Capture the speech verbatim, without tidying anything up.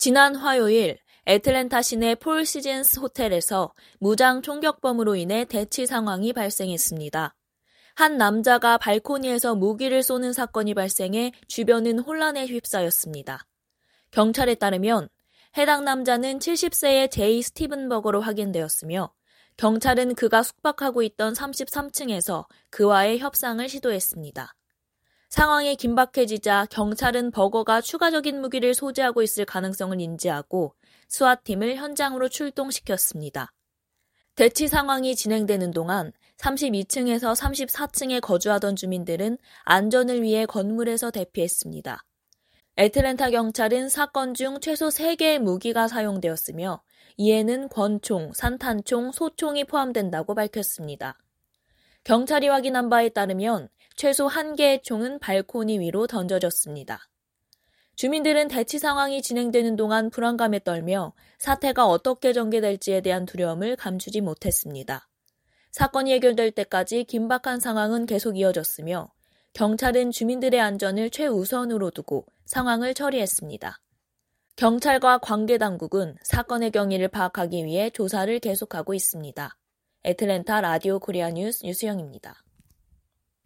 지난 화요일 애틀랜타 시내 폴 시즌스 호텔에서 무장 총격범으로 인해 대치 상황이 발생했습니다. 한 남자가 발코니에서 무기를 쏘는 사건이 발생해 주변은 혼란에 휩싸였습니다. 경찰에 따르면 해당 남자는 칠십 세의 제이 스티븐 버거로 확인되었으며 경찰은 그가 숙박하고 있던 삼십삼 층에서 그와의 협상을 시도했습니다. 상황이 긴박해지자 경찰은 버거가 추가적인 무기를 소지하고 있을 가능성을 인지하고 수사팀을 현장으로 출동시켰습니다. 대치 상황이 진행되는 동안 삼십이 층에서 삼십사 층에 거주하던 주민들은 안전을 위해 건물에서 대피했습니다. 애틀랜타 경찰은 사건 중 최소 세 개의 무기가 사용되었으며 이에는 권총, 산탄총, 소총이 포함된다고 밝혔습니다. 경찰이 확인한 바에 따르면 최소 한 개의 총은 발코니 위로 던져졌습니다. 주민들은 대치 상황이 진행되는 동안 불안감에 떨며 사태가 어떻게 전개될지에 대한 두려움을 감추지 못했습니다. 사건이 해결될 때까지 긴박한 상황은 계속 이어졌으며 경찰은 주민들의 안전을 최우선으로 두고 상황을 처리했습니다. 경찰과 관계당국은 사건의 경위를 파악하기 위해 조사를 계속하고 있습니다. 애틀랜타 라디오 코리아 뉴스 유수영입니다.